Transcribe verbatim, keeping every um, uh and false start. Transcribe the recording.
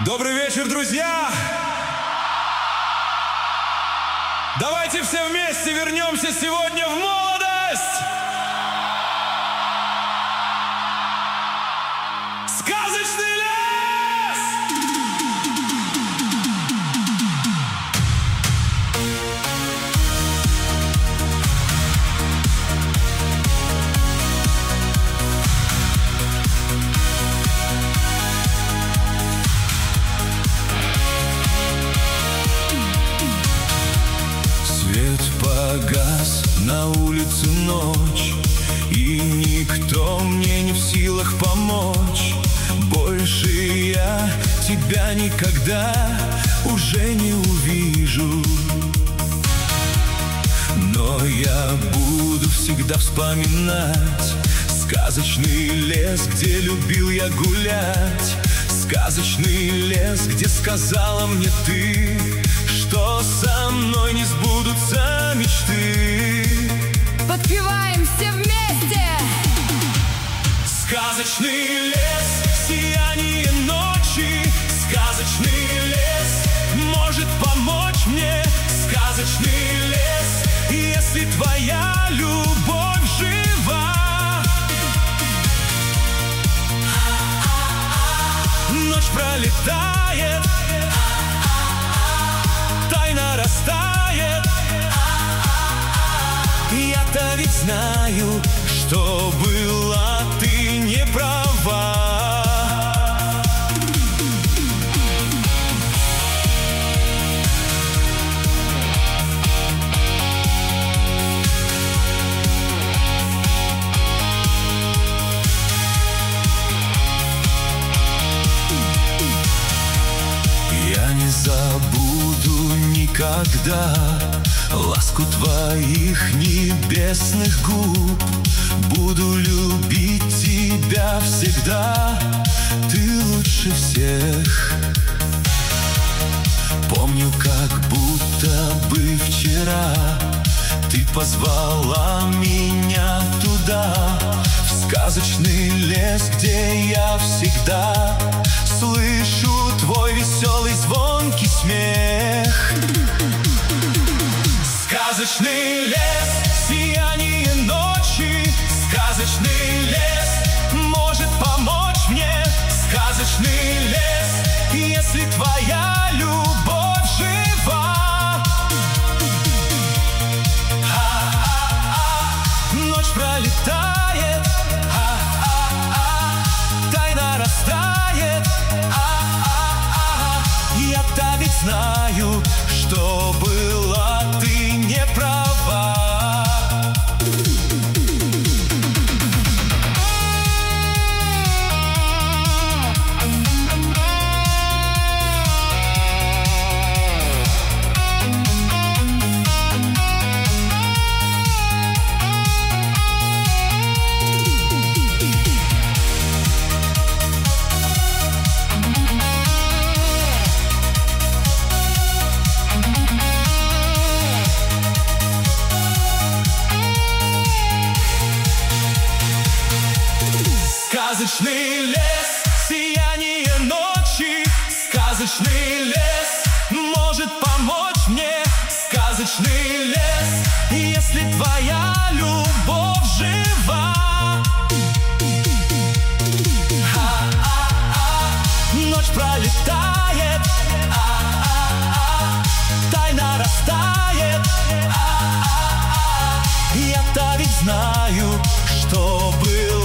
Добрый вечер, друзья! Давайте все вместе вернемся сегодня в молодость! Сказочный лес! Погас, на улице ночь, и никто мне не в силах помочь. Больше я тебя никогда уже не увижу, но я буду всегда вспоминать сказочный лес, где любил я гулять. Сказочный лес, где сказала мне ты, что со мной не сбудутся мечты. Подпеваем все вместе! Сказочный лес, сияние ночи. Сказочный лес может помочь мне. Сказочный лес, если твоя любовь жива. Ночь пролетает, тайна растает. Я-то ведь знаю, что была ты не права. Я не забуду никогда ласку твоих небесных губ. Буду любить тебя всегда, ты лучше всех. Помню, как будто бы вчера ты позвала меня туда, в сказочный лес, где я всегда слышу твой веселый звонкий смех. Сказочный лес, сияние ночи. Сказочный лес может помочь мне. Сказочный лес, если твоя любовь жива. А-а-а, ночь пролетает, а-а-а, тайна растает. А-а-а, я-то ведь знаю, что была ты не права. Сказочный лес, сияние ночи. Сказочный лес может помочь мне. Сказочный лес, если твоя любовь жива. А-а-а, ночь пролетает, а-а-а, тайна растает. А-а-а, я-то ведь знаю, что было